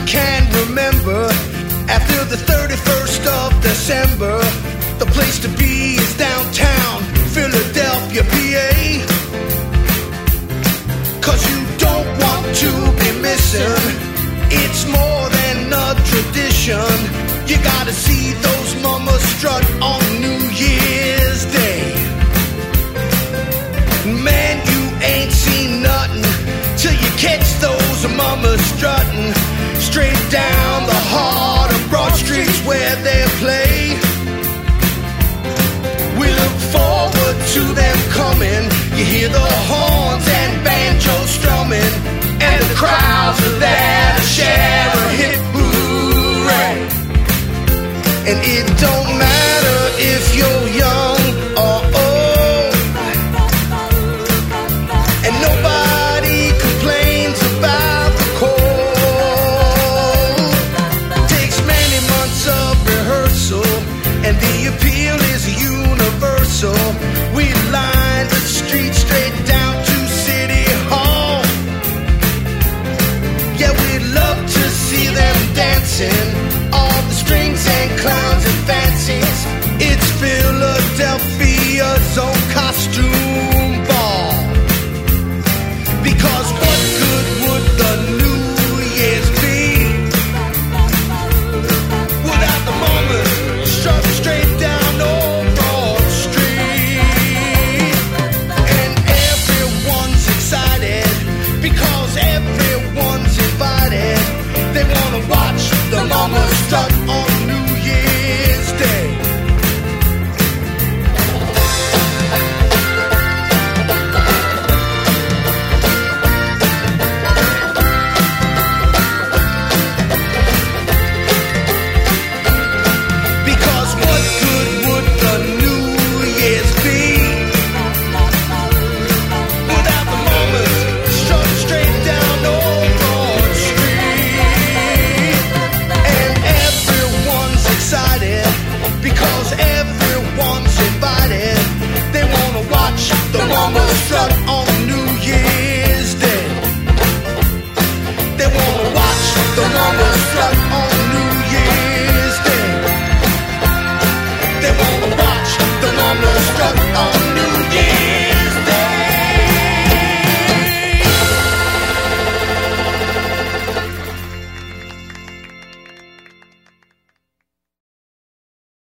can remember. After the 31st of December, the place to be is downtown Philadelphia, PA. 'Cause you don't want to be missing. It's more than a tradition. You gotta see those mamas strut on New Year's Day. Man, you ain't seen nothing till you catch those mamas strutting straight down the heart of Broad Streets where they